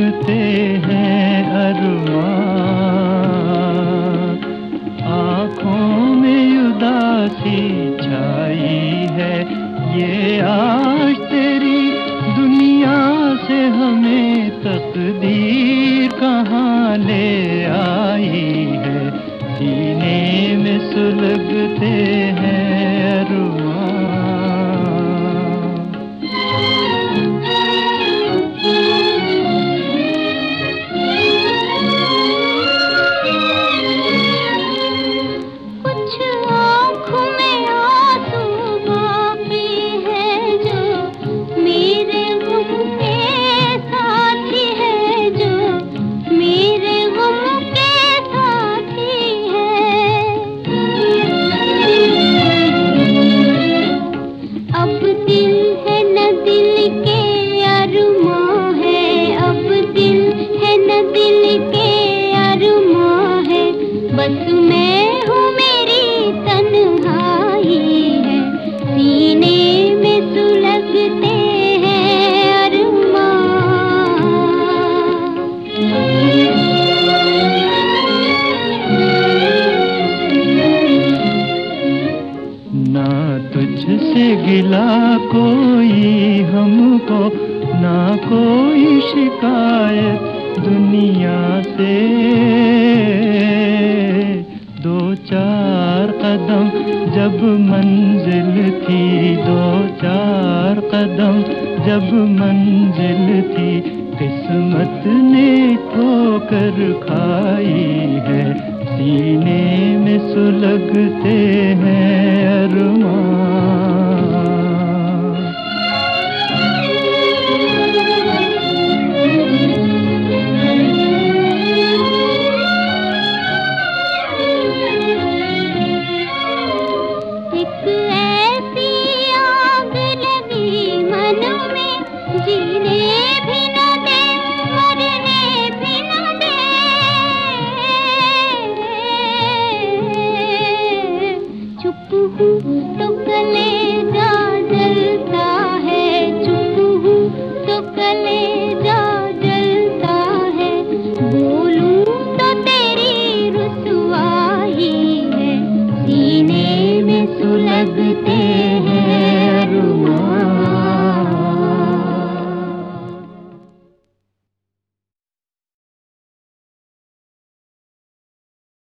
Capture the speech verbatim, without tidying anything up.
सुलगते हैं अरमान। आँखों में उदासी छाई है, ये आज तेरी दुनिया से हमें तकदीर कहाँ ले आई है। सीने में सुलगते हैं अरमान। कुछ आँखों में आंसू बाकी है जो मेरे गम के साथी है, जो मेरे गम के साथी है। अब दिल है न दिल के अरमां है, अब दिल है न दिल के अरमां है। बस मैं हूँ मेरी तन्हाई है, सीने में सुलगते हैं अरमान। ना तुझसे गिला कोई हमको, ना कोई शिकायत दुनिया से। दो चार कदम जब मंजिल थी, दो चार कदम जब मंजिल थी, किस्मत ने ठोकर खाई है। सीने में सुलगते हैं अरमान।